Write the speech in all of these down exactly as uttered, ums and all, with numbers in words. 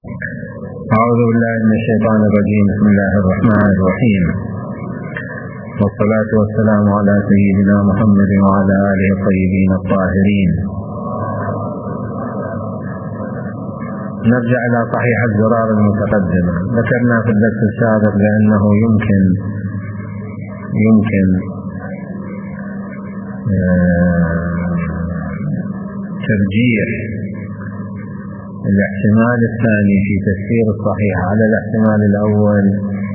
أعوذ بالله من الشيطان الرجيم. بسم الله الرحمن الرحيم، والصلاة والسلام على سيدنا محمد وعلى آله الطيبين الطاهرين. نرجع إلى صحيح الزرار المتقدمة. ذكرنا في الدرس السابق بأنه يمكن يمكن ترجيح الاحتمال الثاني في تفسير الصحيح على الاحتمال الأول،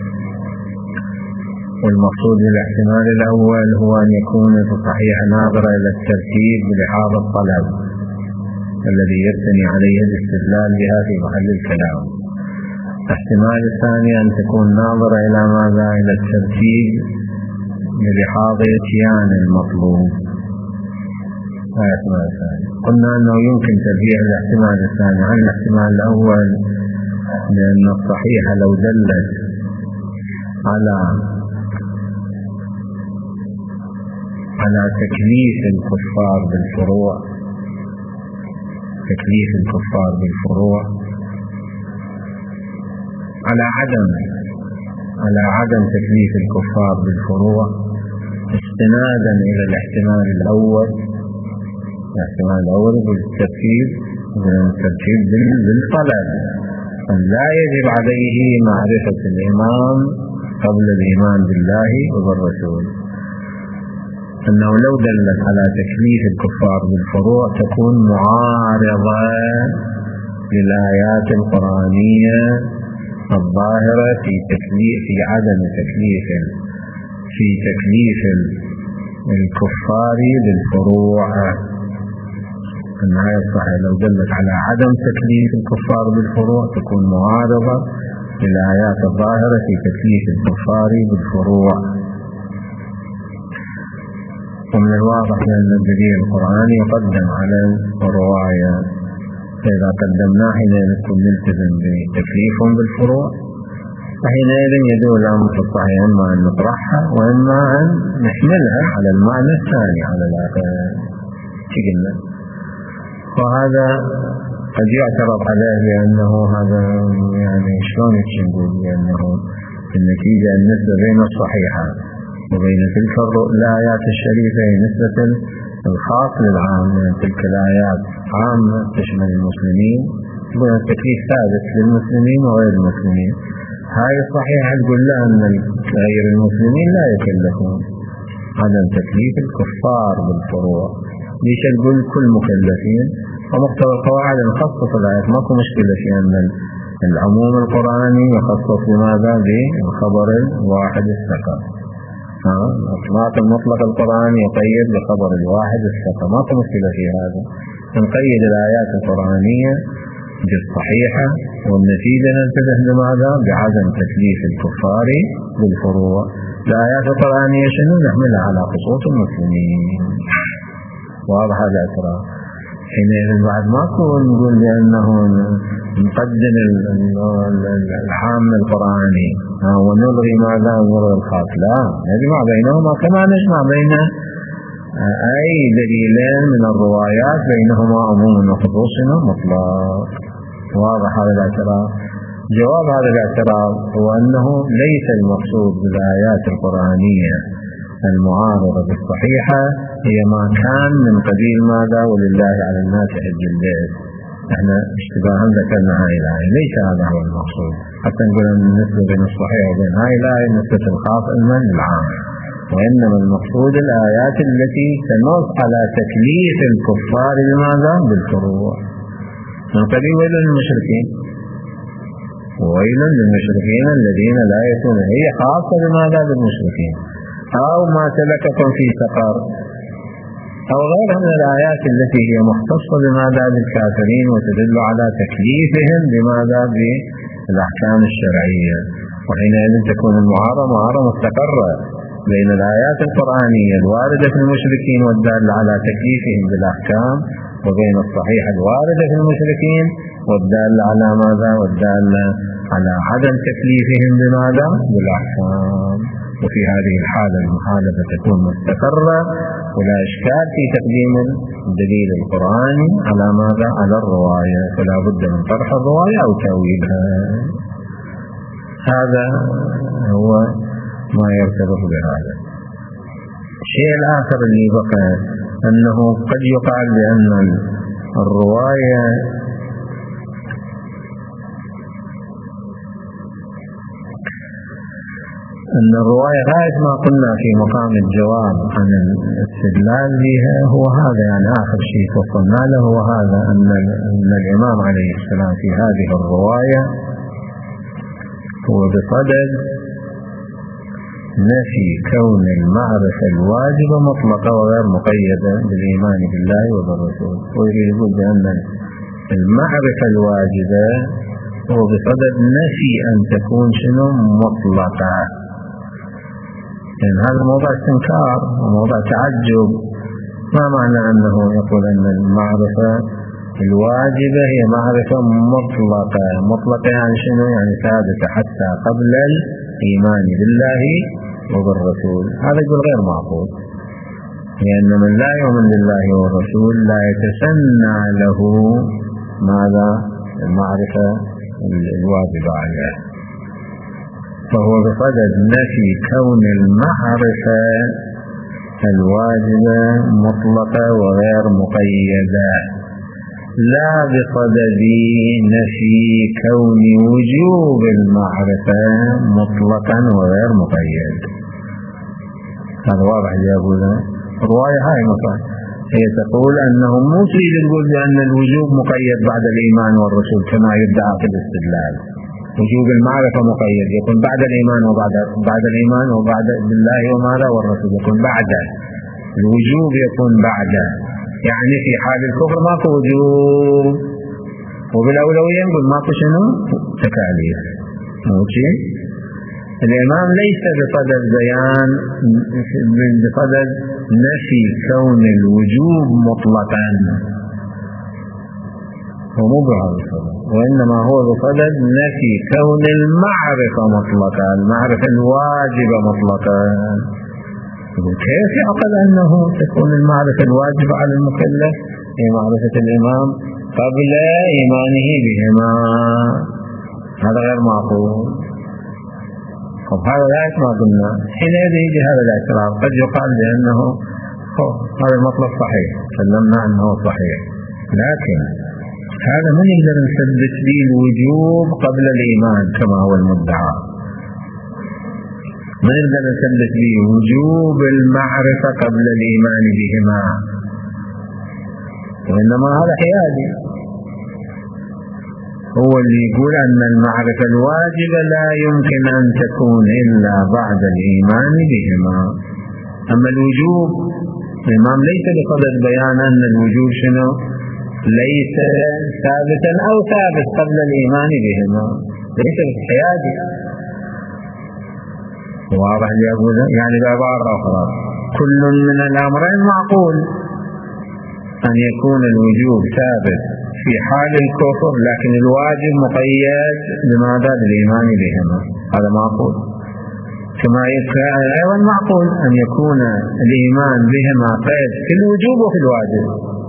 والمقصود بالاحتمال الأول هو أن يكون في الصحيح ناظرا إلى الترتيب بلحاظ الطلب الذي يبتني عليه الاستدلال بها في محل الكلام. الاحتمال الثاني أن تكون ناظرة إلى ماذا؟ إلى الترتيب بلحاظ اتيان المطلوب. الاحتمال الثاني قلنا أنه يمكن ترجيح الاحتمال الثاني عن الاحتمال الأول، لأن الصحيح لو دلت على على تكليف الكفار بالفروع تكليف الكفار بالفروع على عدم على عدم تكليف الكفار بالفروع استنادا إلى الاحتمال الأول الاحتمال الأول بالترتيب بالترتيب بالطلب، أن لا يجب عليه معرفة الإمام قبل الإيمان بالله وبالرسول. أنه لو دلت على تكليف الكفار بالفروع تكون معارضة للآيات القرآنية الظاهرة في تكليف في عدم تكليف في تكليف الكفار بالفروع. الآية الصحيحة لو دلت على عدم تكليف الكفار بالفروع تكون معارضة للآيات الظاهرة في تكليف الكفار بالفروع. ومن الواضح أن الدليل القرآني يقدم على الرواية، فإذا قدمناه حينئذ نكون نلتزم بتكليفهم بالفروع، فحينئذ يدل الأمر في الصحيح إما أن نطرحها وإما أن نحملها على المعنى الثاني على الآخر. قلنا وهذا قد يعترض عليه بأنه هذا يعني شلون نقول بأنه في النتيجة النسبة بين الصحيحة وبين تلك الآيات الشريفة نسبة الخاص للعام. تلك الآيات عامة تشمل المسلمين والتكليف ثابت للمسلمين وغير المسلمين. هاي الصحيحة تقول لها أن غير المسلمين لا يكلفون عدم تكليف الكفار بالفروع. ليش تقول كل مكلفين؟ ومقتضى القواعد نخصص الآيات، ماكو مشكلة في أن العموم القرآني يخصص بماذا؟ بالخبر الواحد الثقة. الإطلاق المطلق القرآني يقيد بخبر الواحد الثقة، ماكو مشكلة في هذا. نقيد الآيات القرآنية بالصحيحة والنتيجة ننتبه لماذا؟ بعدم تكليف الكفار بالفروع. الآيات القرآنية شنو؟ نحملها على خصوص المسلمين. واضح هذا الاعتراف. حينئذ بعد ماكو نقول بأنه نقدم العام القرآني ونلغي ماذا؟ نلغي الخاص. لا، نجمع بينهما كما نجمع بين أي دليلين من الروايات بينهما عموم وخصوص مطلق. واضح هذا الاعتراف. جواب هذا الاعتراف هو أنه ليس المقصود بالآيات القرآنية المعارضة بالصحيحة هي ما كان من قبيل ماذا؟ ولله على الناس حج البيت. احنا اشتباها ذكرنا هاي الآية، ليس هذا هو المقصود. حتى نقول أن النسبة بين الصحيح وبين هاي الآية نسبة الخاص المن العام، وإنما المقصود الآيات التي تنص على تكليف الكفار بماذا؟ بالفروع. من قبيل ويل للمشركين وويل للمشركين الذين لا يأتون، هي خاصة بماذا؟ بالمشركين. أو ما سلككم في سقر، أو غيرها من الآيات التي هي مختصة بماذا؟ بالكافرين وتدل على تكليفهم بماذا؟ بالأحكام الشرعية. وحينئذ تكون المعارضة معارضة مستقرة بين الآيات القرآنية الواردة في المشركين والدالة على تكليفهم بالأحكام، وبين الصحيح الواردة في المشركين والدالة على ماذا؟ والدالة على عدم تكليفهم بماذا؟ بالأحكام. وفي هذه الحالة المخالفة تكون مستقرة ولا إشكال في تقديم الدليل القرآني على ماذا؟ على الرواية، فلا بد من طرح الرواية أو تأويلها. هذا هو ما يرتبط بهذا. الشيء الآخر اللي بقى أنه قد يقال بأن الرواية أن الرواية غاية ما قلنا في مقام الجواب عن الاستدلال بها هو هذا، يعني آخر شيء وصلنا له هو هذا، أن, أن الإمام عليه السلام في هذه الرواية هو بصدد نفي كون المعرفة الواجبة مطلقة وغير مقيدة بالإيمان بالله وبالرسول، ويقول بأن المعرفة الواجبة هو بصدد نفي أن تكون شنو مطلقة. لأن يعني هذا موضع استنكار وموضع تعجب. ما معنى أنه يقول أن المعرفة الواجبة هي معرفة مطلقة؟ مطلقة يعني شنو؟ يعني ثابتة حتى قبل الإيمان بالله وبالرسول. هذا يقول غير معقول، لأن من لا يؤمن بالله والرسول لا يتسنى له ماذا؟ المعرفة الواجبة عليه. فهو بصدد نفي كون المعرفة الواجبة مطلقة وغير مقيدة، لا بصدد نفي كون وجوب المعرفة مطلقا وغير مقيد. هذا واضح يا أبونا. الرواية هاي مثلا هي تقول أنه مو تريد تقول بأن الوجوب مقيد بعد الإيمان والرسول كما يدعى في الاستدلال. وجوب المعرفة مقيد يكون بعد الإيمان وبعد بعد الإيمان وبعد بالله وماذا والرسول يكون بعد الوجوب يكون بعد، يعني في حال الكفر ماكو وجوب، وبالأولوية نقول ماكو شنو تكاليف. موجي الإمام ليس بصدد بيان بصدد نفي كون الوجوب مطلقا، هو مو بهذا الصدد، وإنما هو بصدد نفي كون المعرفة مطلقا، المعرفة الواجبة مطلقا. كيف يعقل أنه تكون المعرفة الواجبة على المكلف هي معرفة الإمام قبل إيمانه بهما؟ هذا غير معقول. طب هذا لا ما قلنا حينئذ يجي هذا الاعتراض. قد يقال بأنه هذا المطلب صحيح، سلمنا أنه صحيح، لكن هذا من يقدر نثبت به الوجوب قبل الإيمان كما هو المدعى؟ من يقدر نثبت به وجوب المعرفة قبل الإيمان بهما؟ وإنما هذا حيادي، هو اللي يقول أن المعرفة الواجبة لا يمكن أن تكون إلا بعد الإيمان بهما. أما الوجوب الإمام ليس بصدد بيان أن الوجوب شنو ليس ثابتا أو ثابت قبل الإيمان بهما، ليس بالحيادي. واضح يا أبو ذا؟ يعني بعبارة أخرى كل من الأمرين معقول، أن يكون الوجوب ثابت في حال الكفر لكن الواجب مقيد بماذا؟ بالإيمان بهما، هذا معقول. كما أيضا معقول أن يكون الإيمان بهما قيد في الوجوب وفي الواجب،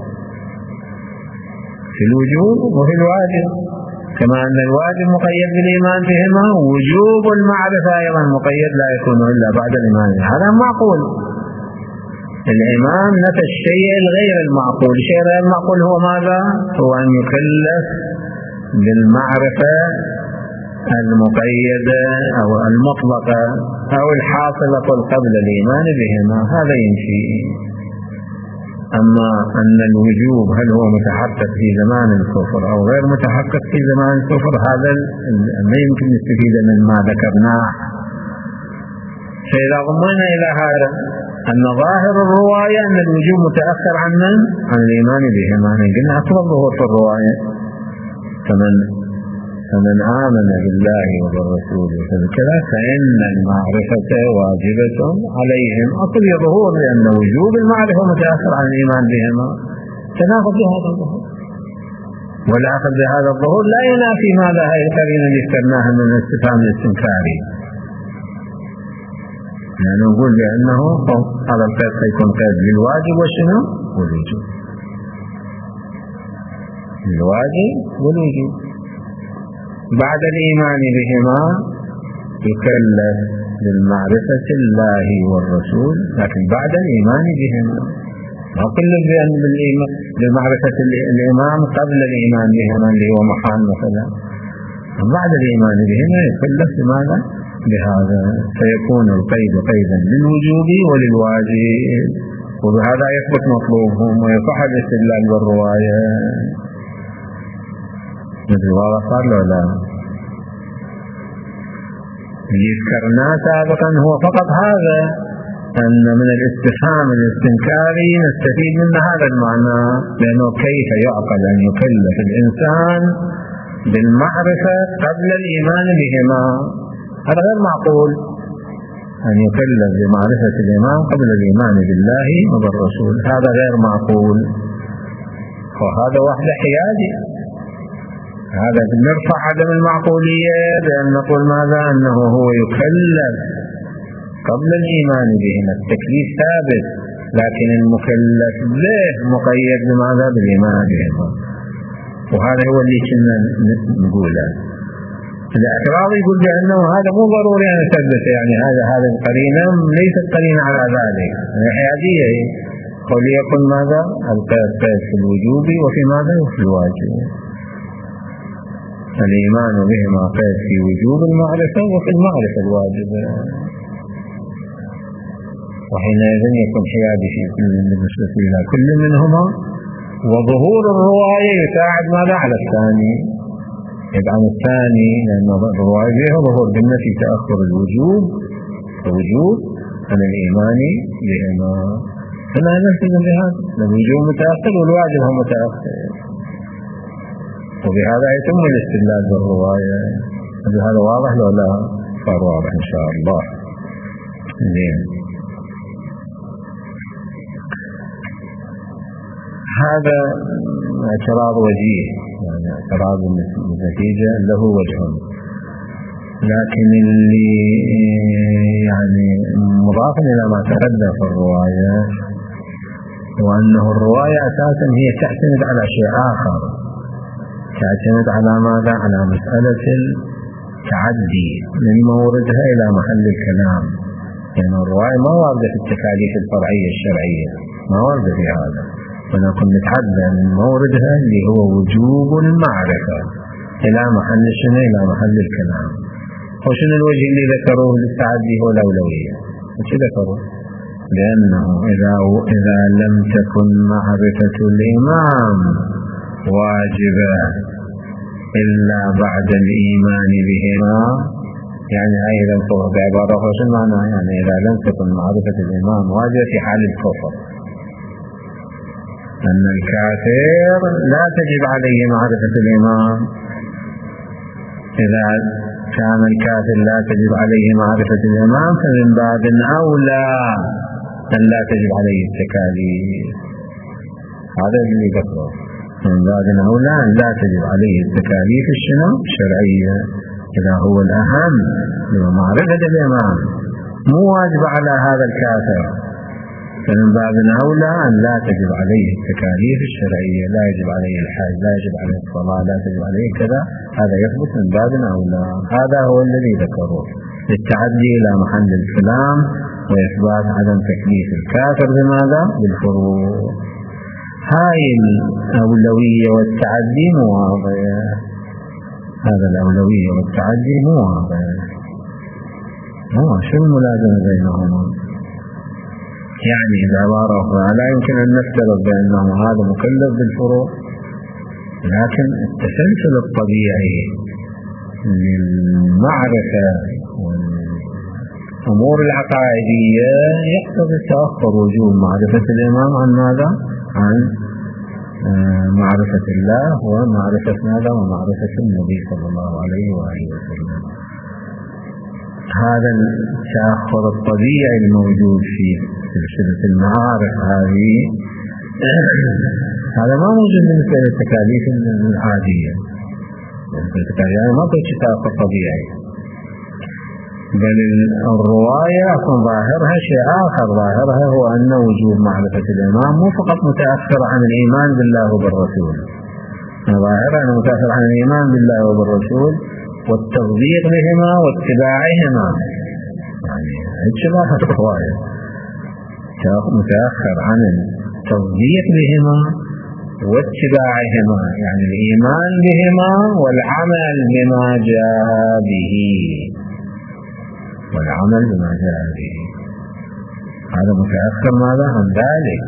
في الوجوب وفي الواجب، كما أن الواجب مقيد بالإيمان بهما، وجوب المعرفة أيضا مقيد لا يكون إلا بعد الإيمان. هذا معقول. الإمام نفى الشيء الغير المعقول. الشيء غير المعقول هو ماذا؟ هو أن يكلف بالمعرفة المقيدة أو المطلقة أو الحاصلة قبل الإيمان بهما، هذا ينفي. أما أن الوجوب هل هو متحقق في زمان الكفر أو غير متحقق في زمان الكفر، هذا ما يمكن نستفيد من ما ذكرناه. فإذا ضمنا إلى هذا أن ظاهر الرواية أن الوجوب متأخر عن من؟ عن الإيمان بهما، قلنا أصل الظهور في الرواية. فمن فمن آمن بالله وبالرسول وكذا فإن المعرفة واجبة عليهم. أصل الظهور لأن وجوب المعرفة متأخر عن الإيمان بهما، تناقض بهذا الظهور. والأخذ بهذا الظهور لا ينافي ماذا هي القرينة اللي ذكرناها من الاستفهام الاستنكاري. يعني نقول بأنه هذا القيد سيكون قيد للواجب وشنو والوجوب، الواجب والوجوب. بعد الإيمان بهما يكلف بالمعرفة الله والرسول، لكن بعد الإيمان بهما، ما كل بأن بمعرفة الإمام قبل الإيمان بهما اللي هو محال مثلا، بعد الإيمان بهما يكلف بماذا؟ بهذا، فيكون القيد قيدا للوجوب وللواجب، وبهذا يثبت مطلوبهم ويصح الاستدلال بالرواية. مثل واضح صار له لا؟ اللي ذكرناه سابقا هو فقط هذا، أن من الاستفهام الاستنكاري نستفيد من هذا المعنى، لأنه كيف يعقل أن يكلف الإنسان بالمعرفة قبل الإيمان بهما؟ هذا غير معقول، أن يكلف بمعرفة الإمام قبل الإيمان بالله وبالرسول، هذا غير معقول، وهذا وحده حيادي. هذا نرفع عدم المعقولية بأن نقول ماذا؟ أنه هو يكلف قبل الإيمان بهما، التكليف ثابت، لكن المكلف به مقيد بماذا؟ بالإيمان بهما. وهذا هو اللي كنا نقوله. الاعتراض يقول بأنه هذا مو ضروري أن يثبت، يعني هذا هذا القرينة ليست قرينة على ذلك، هي حيادية، وليكن ماذا؟ القيد قيد في الوجوب وفي ماذا؟ وفي الواجب. الإيمان بهما قيد في وجوب المعرفة وفي المعرفة الواجبة، وحينئذ يكون حيادي في كل بالنسبة إلى كل منهما، وظهور الرواية يساعد ماذا؟ على الثاني، يدعم الثاني، لأن الرواية فيها ظهور بالنفي تأخر الوجوب ووجوب عن الإيمان بهما، فلا نلتزم بهذا، الوجوب متأخر والواجب هو متأخر، وبهذا يتم الاستدلال بالرواية. هذا واضح لو لا؟ صار واضح إن شاء الله. زين، هذا اعتراض وجيه، يعني اعتراض النتيجة له وجه، لكن اللي يعني مضاف إلى ما تقدم في الرواية وأنه الرواية أساسا هي تعتمد على شيء آخر، تعتمد على ماذا؟ على مسألة التعدي من موردها إلى محل الكلام، يعني الرواية ما واردة في التكاليف الفرعية الشرعية، ما واردة في هذا، ونكون نتعدى من موردها اللي هو وجوب المعرفة إلى محل شنو؟ إلى محل الكلام. وشنو الوجه اللي ذكروه للتعدي؟ هو الأولوية. وش ذكروا؟ لأنه إذا, إذا لم تكن معرفة الإمام واجبة إلا بعد الإيمان بهما، يعني أيضا بعبارة وش المعنى؟ يعني إذا لم تكن معرفة الإمام واجبة في حال الكفر، أن الكافر لا تجب عليه معرفة الإمام، إذا كان الكافر لا تجب عليه معرفة الإمام فمن باب أولى أن لا تجب عليه التكاليف. هذا اللي ذكره، من باب أولى أن لا تجب عليه التكاليف الشرعية، إذا هو الأهم هو معرفة الإمام مو واجب على هذا الكافر، فمن باب أولى أن لا تجب عليه التكاليف الشرعية، لا يجب عليه الحج، لا يجب عليه الصلاة، لا تجب عليه كذا، هذا يثبت من باب أولى. هذا هو الذي ذكره للتعدي إلى محل الكلام وإثبات عدم تكليف الكافر بماذا؟ بالفروع. هاي الأولوية والتعدي مو واضح، هذا الأولوية والتعدي مو واضح، هو شو الملازمة بينهما؟ يعني بعبارة أخرى لا يمكن أن نفترض بأنه هذا مكلف بالفروع، لكن التسلسل الطبيعي للمعرفة والأمور العقائدية يقتضي تأخر وجوب معرفة الإمام عن ماذا؟ عن معرفة الله ومعرفة ماذا؟ ومعرفة النبي صلى الله عليه وآله وسلم. هذا التأخر الطبيعي الموجود في سلسلة المعارف هذه هذا ما موجود بالنسبة للتكاليف العادية، التكاليف ما تأخر طبيعي. بل الرواية يكون ظاهرها شيء آخر، ظاهرها هو أن وجوب معرفة الإمام مو فقط متأخر عن الإيمان بالله وبالرسول، ظاهرها أنه متأخر عن الإيمان بالله وبالرسول والتصديق بهما واتباعهما، يعني هيك ظاهر الرواية متأخر عن التصديق بهما واتباعهما، يعني الإيمان بهما والعمل بما جاء به، والعمل بما جاء به هذا متأخر ماذا عن ذلك.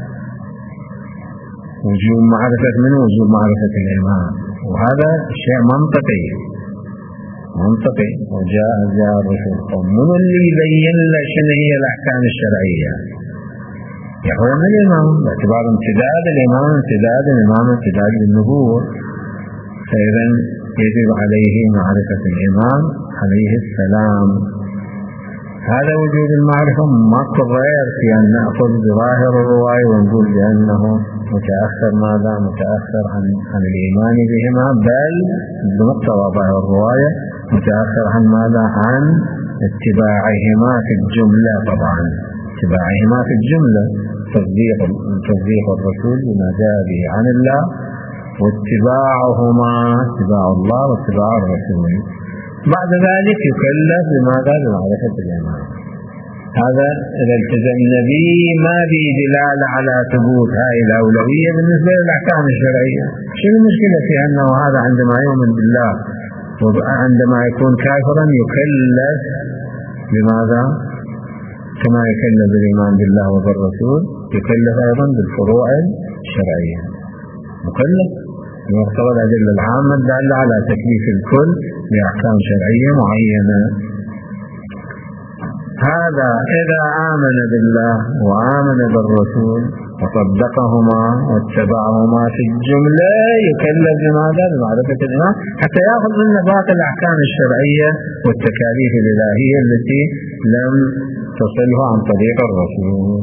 وجوب معرفة منه وجوب معرفة الإمام، وهذا شيء منطقي منطقي وجاء جاء الرسول من اللي يبين له شنو هي الأحكام الشرعية؟ يقول من الإمام باعتبار امتداد الإمام امتداد الإمام امتداد للنبوة، فإذا يجب عليه معرفة الإمام عليه السلام. هذا وجود المعرفة ماكو غير في أن نأخذ بظاهر الرواية ونقول بأنه متأخر ماذا متأخر عن عن الإيمان بهما، بل بمقتضى ظاهر الرواية متأخر عن ماذا عن اتباعهما في الجملة، طبعا اتباعهما في الجملة تصديق تصديق الرسول بما جاء به عن الله، واتباعهما اتباع الله واتباع الرسول. بعد ذلك يكلف بماذا بمعرفة الإمام. هذا إذا التزمنا به ما به دلالة على ثبوت هاي الأولوية بالنسبة للأحكام الشرعية. شنو المشكلة في أنه هذا عندما يؤمن بالله وعندما يكون كافرا يكلف بماذا كما يكلف بالإيمان بالله وبالرسول، يكلف أيضا بالفروع الشرعية، مكلف بمقتضى الأدلة العامة الدالة على تكليف الكل بأحكام شرعية معينة. هذا إذا آمن بالله وآمن بالرسول وصدقهما واتبعهما في الجملة يكلف بماذا بمعرفة الإمام حتى يأخذ منا باقي الأحكام الشرعية والتكاليف الإلهية التي لم تصلها عن طريق الرسول.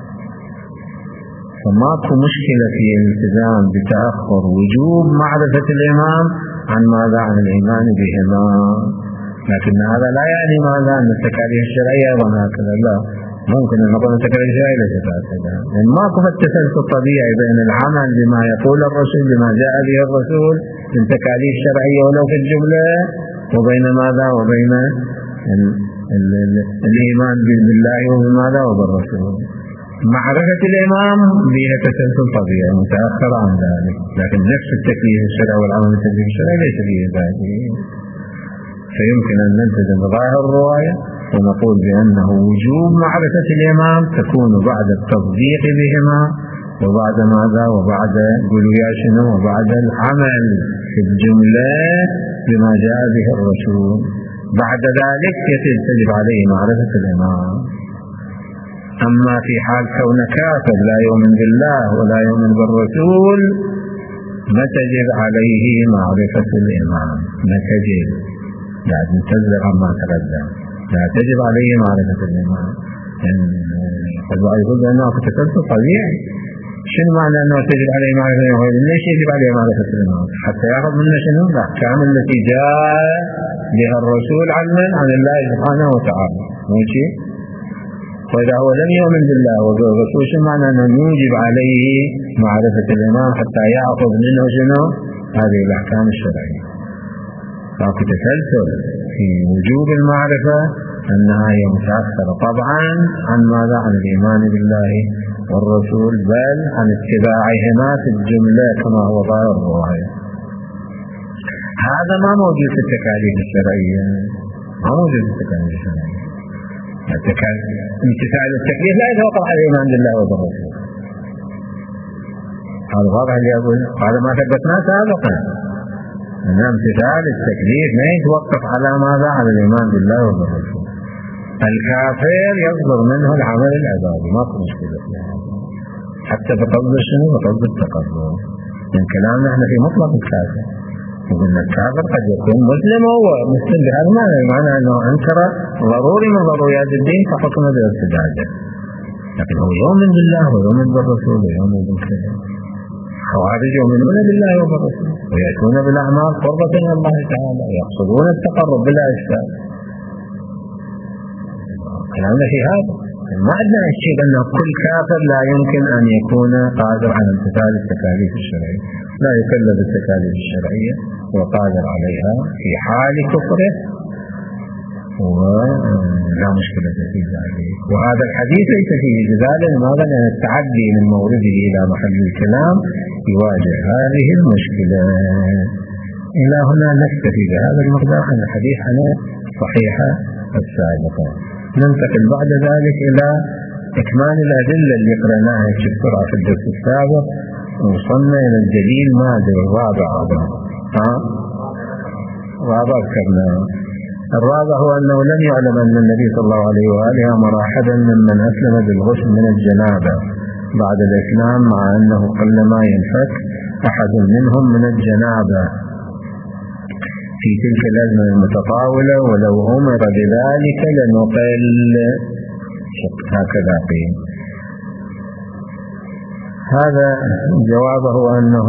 فماكو مشكلة في الالتزام بتأخر وجوب معرفة الإمام عن ماذا عن الإيمان بهما، لكن هذا لا يعني ماذا أن التكاليف الشرعية أيضا هكذا، لا، ممكن أن نقول التكاليف الشرعية ليست هكذا، لأن ماكو التسلسل الطبيعي بين العمل بما يقول الرسول بما جاء به الرسول من تكاليف شرعية ولو في الجملة وبين ماذا وبين ال ال ال الإيمان بالله وبماذا وبالرسول. معرفة الإمام بها تسلسل طبيعي متأخر عن ذلك، لكن نفس التكليف الشرعي والعمل بالتكليف الشرعي ليس فيه ذلك. فيمكن أن نلتزم بظاهر الرواية ونقول بأنه وجوب معرفة الإمام تكون بعد التصديق بهما وبعد ماذا وبعد قولوا يا شنو وبعد العمل في الجملة بما جاء به الرسول. بعد ذلك يجب عليه معرفة الإمام. أما في حال كون كافر لا يؤمن بالله ولا يؤمن بالرسول ما تجب عليه معرفة الإمام، ما تجب، لا تنتظر عما تقدم، لا تجب عليه معرفة الإمام. قد يقول بأنه تسلسل طبيعي. شنو معنى أنه تجب عليه معرفة الإمام؟ ليش يجب عليه معرفة الإمام؟ حتى يأخذ منا شنو الأحكام التي جاء بها الرسول علما عن الله سبحانه وتعالى، مو شيء. وإذا هو لم يؤمن بالله وبالرسول شو معنى أنه يوجب عليه معرفة الإمام حتى يأخذ منه شنو هذه الأحكام الشرعية. فأكو تسلسل في وجوب المعرفة أنها هي متأخرة طبعا عن ماذا عن الإيمان بالله والرسول، بل عن اتباعهما في الجملة كما هو ظاهر الرواية. هذا ما موجود في التكاليف الشرعية، ما موجود في التكاليف الشرعية. امتثال التكليف لا يتوقف على الإيمان بالله وبالرسول، هذا واضح اللي أقول، هذا ما ثبتناه سابقا أن امتثال التكليف ما يتوقف على ماذا على الإيمان بالله وبالرسول. الكافر يصدر منه العمل العبادي، ما في مشكلة فيها حتى بقصد شنو بقصد التقرب. من كلامنا احنا في مطلق الكافر، وقلنا الكافر قد يكون مسلم وهو مسلم بهذا المعنى، بمعنى أنه أنكر ضروري من ضروريات الدين فحكم بارتداده، لكن هو يؤمن بالله ويؤمن بالرسول ويؤمن بالكلام. خوارج يؤمنون بالله وبالرسول ويأتون بالأعمال قربة من الله تعالى ويقصدون التقرب بلا إشكال. كلامنا في هذا ما عندنا شيء أن كل كافر لا يمكن أن يكون قادر على امتثال التكاليف الشرعية، لا يكلف بالتكاليف الشرعية وقادر عليها في حال كفره ولا مشكلة في ذلك. وهذا الحديث ليس فيه جدال، لماذا؟ لأن التعدي من مورده إلى محل الكلام يواجه هذه المشكلة. إلى هنا نكتفي بهذا المقدار عن الحديث عن الصحيحة السابقة. ننتقل بعد ذلك إلى إكمال الأدلة اللي قرأناها بسرعة في الدرس السابق، وصلنا إلى الدليل ماذا الرابع هذا ها وهذا ذكرنا. الرابع هو أنه لم يعلم أن النبي صلى الله عليه وآله أمر أحدا ممن أسلم بالغسل من الجنابة بعد الإسلام، مع أنه قلما ينفك أحد منهم من الجنابة في تلك الأزمة المتطاولة، ولو أمر بذلك لنقل. هكذا قيل. هذا جوابه أنه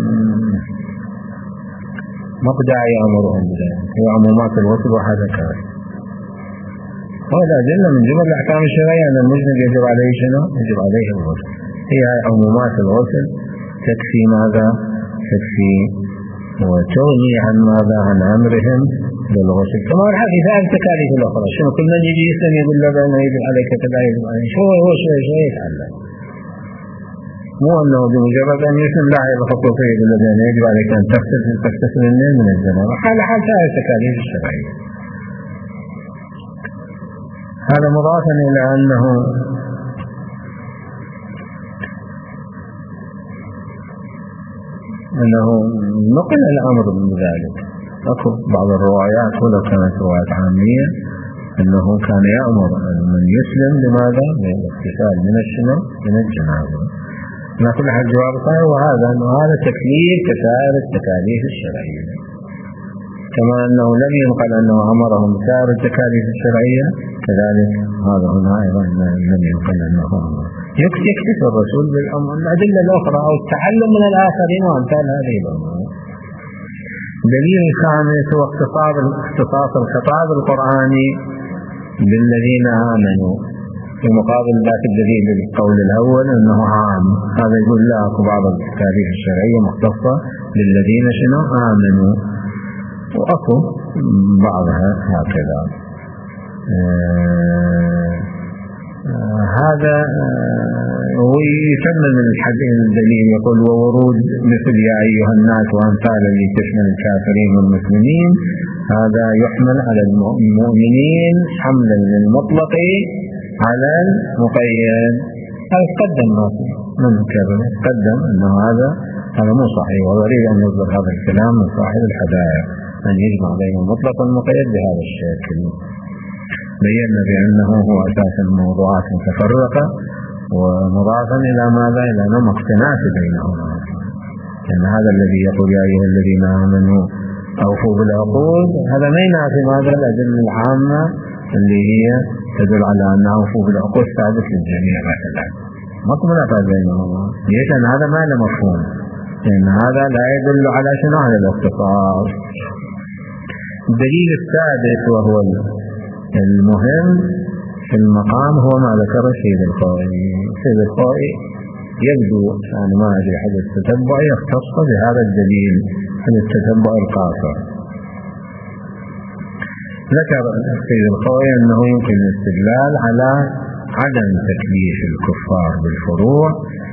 مقدع يأمرهم بذلك، هو عمومات الغسل وهذا كان. هذا أدلة من جمل الأحكام الشرعية أن المذنب يجب عليه شنو؟ يجب عليه الغسل. هي عمومات الغسل تكفي ماذا؟ تكفي وتغني عن ماذا؟ عن أمرهم بالغسل. كما الحديث عن التكاليف الأخرى، شنو كل من يجي يسلم يقول له أنه يجب عليك كذا يجب عليك، شو هو شوي شوي يتعلم، مو أنه بمجرد أن يسلم لا يضغط فيه يقول له أنه يجب عليك أن تغتسل تغتسل منين؟ من الجنابة. حال حال هذه التكاليف الشرعية. هذا مضافا إلى أنه أنه نقل الأمر من ذلك. أكو بعض الروايات ولو كانت روايات عامية أنه كان يأمر من يسلم لماذا؟ للاغتسال من الشنو؟ من الجنابة. ما كل حال جواب صحيح، وهذا أنه هذا تكليف كسائر التكاليف الشرعية، كما أنه لم ينقل أنه أمرهم بسائر التكاليف الشرعية، كذلك هذا هنا أيضا لم ينقل أنه أمر. يكتفي الرسول بالأدلة الأخرى أو التعلم من الآخرين وأمثال هذه الأمور. دليل الخامس هو اختصاص الخطاب القرآني بالذين آمنوا في مقابل ذات الدليل القول الأول أنه عام. هذا يقول لا، بعض التكاليف الشرعية مختصة بالذين شنو؟ آمنوا، وأكو بعضها هكذا. آه آه هذا آه ويكمل من الحديث الدليل يقول وورود مثل يا أيها الناس وأمثال اللي تشمل الكافرين والمسلمين، هذا يحمل على المؤمنين حملا للمطلق على المقيد. هذا قدم من كذا قدم أنه هذا هذا مو صحيح، وأريد أن يصدر هذا الكلام من صاحب الحدائق أن يجمع بين المطلق والمقيد بهذا الشكل. بينا بأنه هو أساس الموضوعات متفرقة ومضافا إلى ماذا؟ إلى نمط تناسب بينهما. لأن هذا الذي يقول يا أيها الذين آمنوا أوفوا بالعقود، هذا ما ينافي ماذا؟ الأدلة العامة اللي هي تدل على أن أوفوا بالعقود ثابت للجميع مثلا، ما تنافى بينهما. ليش؟ أن هذا ما له مفهوم، لأن هذا لا يدل على شنو؟ على الاختصاص. الدليل السادس وهو المهم في المقام هو ما ذكر السيد الخوئي. السيد الخوئي يبدو أنا ما أدري حدث التتبع يختص بهذا الدليل حدث التتبع القاصر. ذكر السيد الخوئي أنه يمكن الاستدلال على عدم تكليف الكفار بالفروع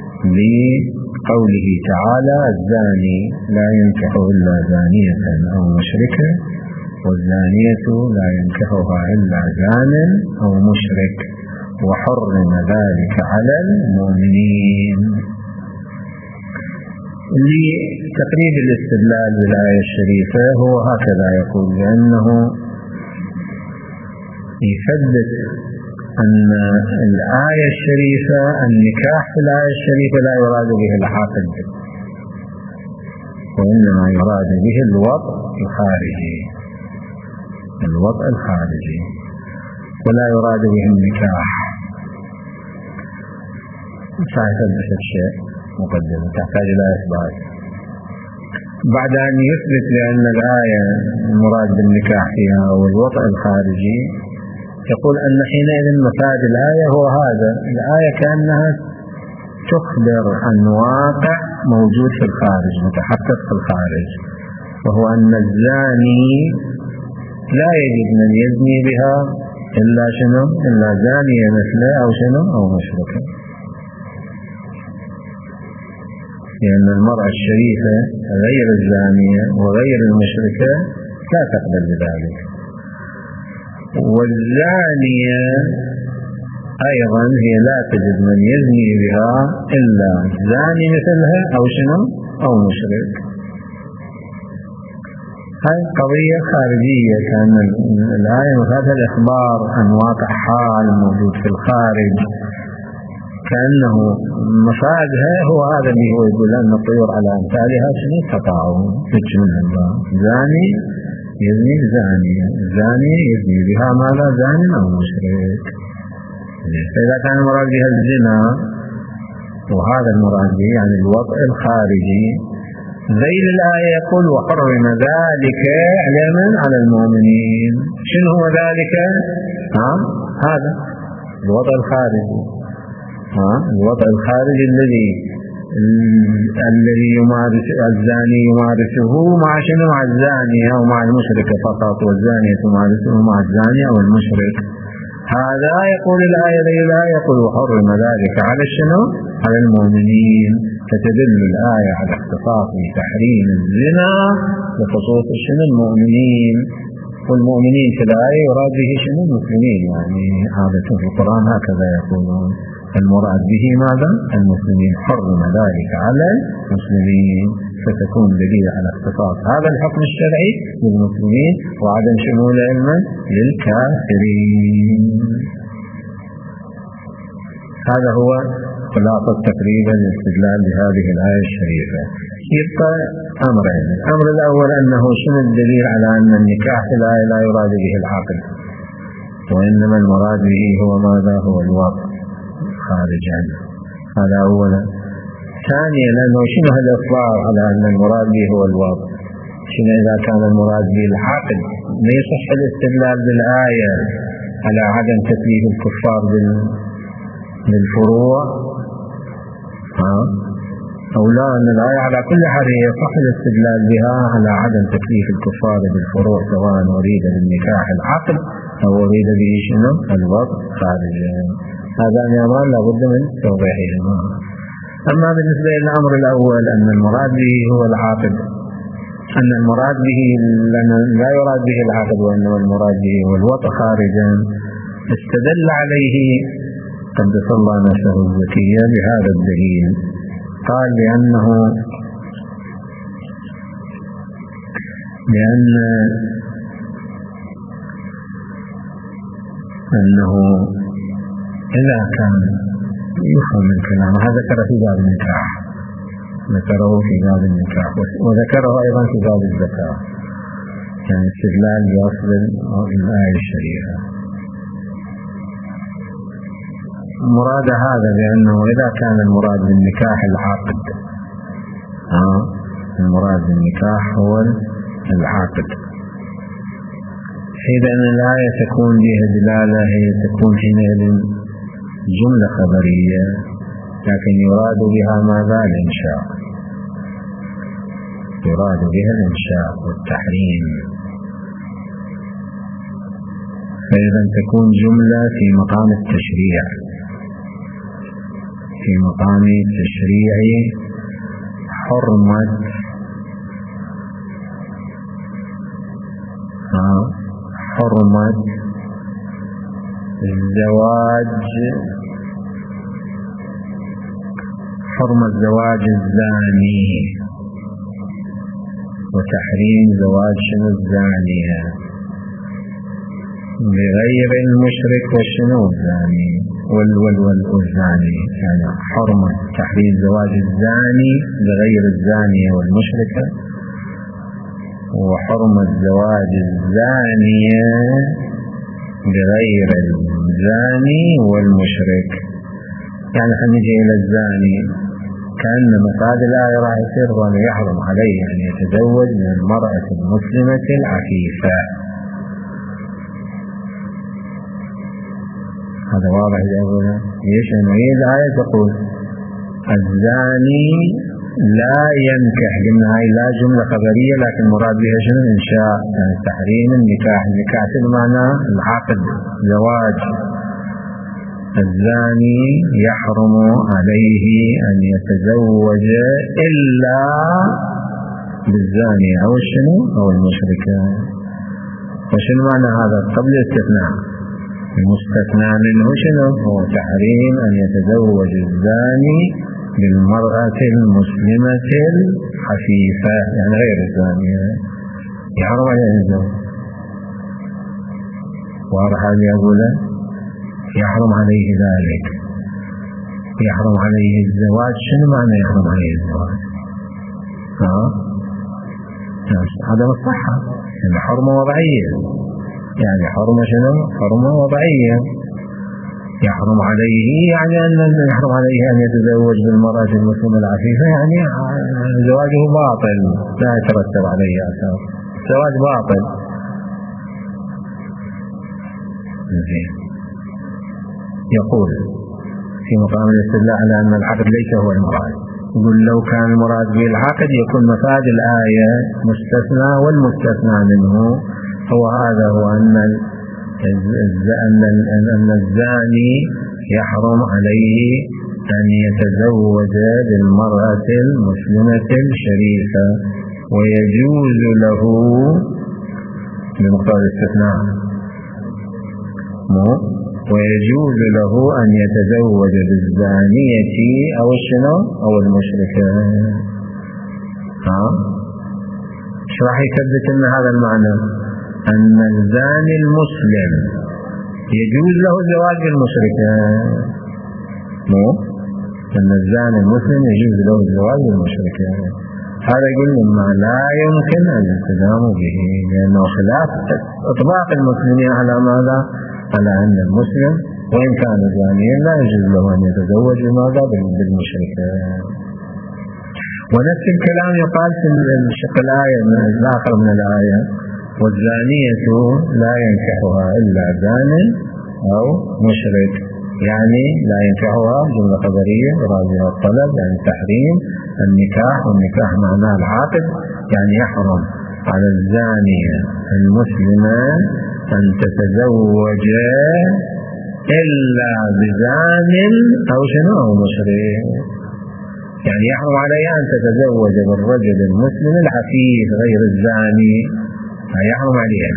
لقوله تعالى الزاني لا ينكح إلا زانية أو مشركة، والزانية لا ينكحها إلا زان أو مشرك، وحرم ذلك على المؤمنين. لتقريب الاستدلال بالآية الشريفة هو هكذا يقول، لأنه يثبت أن الآية الشريفة النكاح في الآية الشريفة لا يراد به العقد، وإنما يراد به الوطء الخارجي، الوطء الخارجي، ولا يراد به النكاح. سيثبت الشيء مقدمة تحتاج إلى إثبات. بعد أن يثبت لأن الآية المراد بالنكاح فيها هو الوطء الخارجي، يقول أن حينئذ مفاد الآية هو هذا. الآية كأنها تخبر عن واقع موجود في الخارج، متحقق في الخارج، وهو أن الزاني لا يجد من يزني بها إلا شنو؟ إلا زانية مثله أو شنو؟ أو مشركة. لأن المرأة الشريفة غير الزانية وغير المشركة لا تقبل بذلك. والزانية أيضا هي لا تجد من يزني بها إلا زاني مثلها أو شنو؟ أو مشرك. هذه قضية خارجية، كان الآية مفادها الإخبار عن واقع حال موجود في الخارج، كأنه مفادها هو هذا اللي هو يقول أن الطيور على أمثالها شنو تقعوا تجملها. زاني يزني بزاني، زاني يزني بها ماذا؟ زاني أو مشرك. فإذا كان المراد بها الزنا، وهذا المراد به يعني الوضع الخارجي، ذيل الآية يقول وحرم ذلك على من؟ على المؤمنين. شنو هو ذلك؟ ها؟ هذا الوضع الخارجي، ها؟ الوضع الخارجي الذي الذي يمارس الزاني يمارسه مع شنو؟ مع الزانية أو مع المشركة فقط، والزانية تمارسه مع الزاني أو المشرك. هذا يقول الآية ذي الآية يقول وحرم ذلك على شنو؟ على المؤمنين. فتدل الآية على اختصاص تحريم الزنا بخصوص شنو؟ المؤمنين. والمؤمنين في الآية يراد به شنو؟ المسلمين، يعني عادة في القرآن هكذا يقولون، المراد به ماذا؟ المسلمين. حرم ذلك على المسلمين، فتكون دليل على اختصاص هذا الحكم الشرعي للمسلمين وعدم شمول علما للكافرين. هذا هو خلاصة تقريبا الاستدلال بهذه الآية الشريفة. يبقى أمرين. الأمر الأول أنه شنو الدليل على أن النكاح في الآية لا يراد به العقد، وإنما المراد به هو ماذا؟ هو الوضع خارج عنه. هذا أولا. ثانيا لأنه شنو الإخبار على أن المراد به هو الوضع؟ شنو إذا كان المراد به العقد لا يصح الاستدلال بالآية على عدم تكليف الكفار بالفروع، ها؟ أو لا، أن الآية على كل حال يصح الاستدلال بها على عدم تكليف الكفار بالفروع، سواء أريد بالنكاح العقد أو أريد به شنو؟ الوضع خارجا. هذا أمران لابد من توضيحهما. أما بالنسبة للأمر الأول أن المراد به هو العقد، أن المراد به لا يراد به العقد وإنما المراد به هو الوضع خارجا، استدل عليه قدس الله نفسه الزكية بهذا الدليل. قال لأنه لأن أنه إذا كان يفهم من كلامه، هذا ذكر في باب النكاح، ذكره في باب النكاح وذكره أيضا في باب الزكاة، يعني استدلال بأصل الآية الشريفة. مراد هذا بأنه إذا كان المراد بالنكاح العقد، آه المراد بالنكاح هو العقد، إذا الآية تكون بها دلالة، هي تكون حينئذ جملة خبرية، لكن يراد بها ماذا؟ الإنشاء، يراد بها الإنشاء والتحريم. فإذا تكون جملة في مقام التشريع، في مقام التشريع حرمة حرمة الزواج، حرمة زواج الزاني وتحريم زواج شنو؟ الزانية بغير المشرك وشنو؟ الزاني والول والزاني، يعني حرمة تحريم زواج الزاني بغير الزانية والمشركة، وحرمة زواج الزانية بغير الزاني والمشرك. يعني خلينا إلى الزاني، كأن مفاد الآية راح يصير وأن يحرم عليه أن يتزوج من المرأة المسلمة العفيفة. هذا واضح يقول ليش؟ هي الآية تقول الزاني لا ينكح، قلنا هاي لا جملة خبرية لكن مراد بها شنو؟ إنشاء، يعني تحريم النكاح. النكاح بمعنى العقد، زواج. الزاني يحرم عليه أن يتزوج إلا بالزانية أو الشنو أو المشركة. وشنو معنى هذا؟ قبل الاستثناء. المستثنى منه شنو؟ هو تحريم أن يتزوج الزاني بالمرأة المسلمة الحفيفة، يعني غير الزانية، يحرم عليه الزواج. واضح هذا يقول يحرم عليه ذلك، يحرم عليه الزواج. شنو معنى يحرم عليه الزواج؟ ها؟ هذا الصحة، يعني حرمة وضعية، يعني حرمة شنو؟ حرمة وضعية. يحرم عليه يعني أن يحرم عليه أن يتزوج بالمرأة المسلمة العفيفة، يعني زواجه باطل، لا يترتب عليه أثر، زواج باطل. زين. يقول في مقام الاستدلال على أن العقد ليس هو المراد، يقول لو كان المراد بالعقد يكون مفاد الآية مستثنى، والمستثنى منه هو هذا، هو أن أن الزاني يحرم عليه أن يتزوج بالمرأة المسلمة الشريفة، ويجوز له بمقتضى الاستثناء ويجوز له أن يتزوج بالزانية أو الشنو أو المشركة. ها؟ شو راح يثبت لنا هذا المعنى؟ أن الزاني المسلم يجوز له الزواج بالمشركة، مو أن الزاني المسلم يجوز له الزواج بالمشركة. هذا يقول مما لا يمكن الالتزام به، لأنه خلاف إطلاق المسلمين على ماذا؟ على أن المسلم وإن كان زانيا لا يجوز له أن يتزوج بماذا؟ بالمشركة. ونفس الكلام يقال في الشق الآية الآخر من الآية: والزانية لا ينكحها إلا زان أو مشرك، يعني لا ينكحها جملة خبرية يرادها الطلب، يعني تحريم النكاح، والنكاح معناه العقد، يعني يحرم على الزانية المسلمة أن تتزوج إلا بزان أو شنو أو مشرك، يعني يحرم عليها أن تتزوج بالرجل المسلم العفيف غير الزاني، يحرم عليها.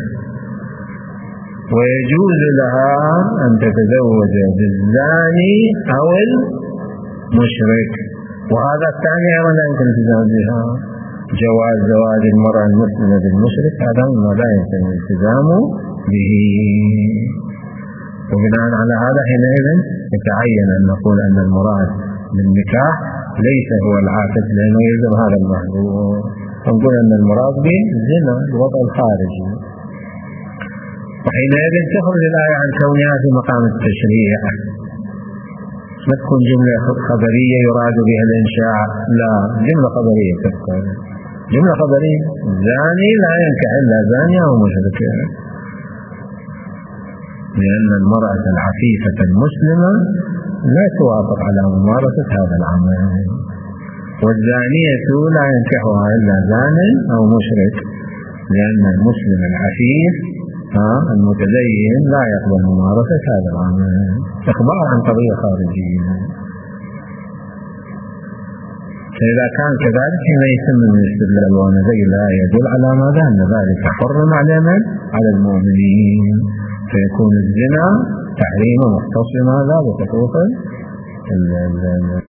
ويجوز لها أن تتزوج بالزاني أو المشرك، وهذا الثاني أيضا لا يمكن الالتزام بها. جواز زواج المرأة المسلمة بالمشرك هذا ما لا يمكن الالتزام به. وبناء على هذا حينئذ يتعين أن نقول أن المراد بالنكاح ليس هو العاقد، لأنه يلزم هذا المحظور، ونقول أن المراد به الزنا، الوضع الخارجي. وحينئذ تخرج الآية عن كونها في مقام التشريع، ما تكون جملة خبرية يراد بها الإنشاء، لا، جملة خبرية تذكر، جملة خبرية: زاني لا ينكح إلا زانية أو مشركة، لأن المرأة العفيفة المسلمة لا توافق على ممارسة هذا العمل، والزانية لا ينكحها إلا زان أو مشرك، لأن المسلم العفيف المتدين لا يقبل ممارسة هذا العمل، إخبار عن قضية خارجية. فإذا كان كذلك هنا يتم الاستدلال وهذه الآية يدل على ماذا؟ أن ذلك حرم على من؟ على المؤمنين، فيكون الزنا تحريم مختص ماذا؟ بخصوص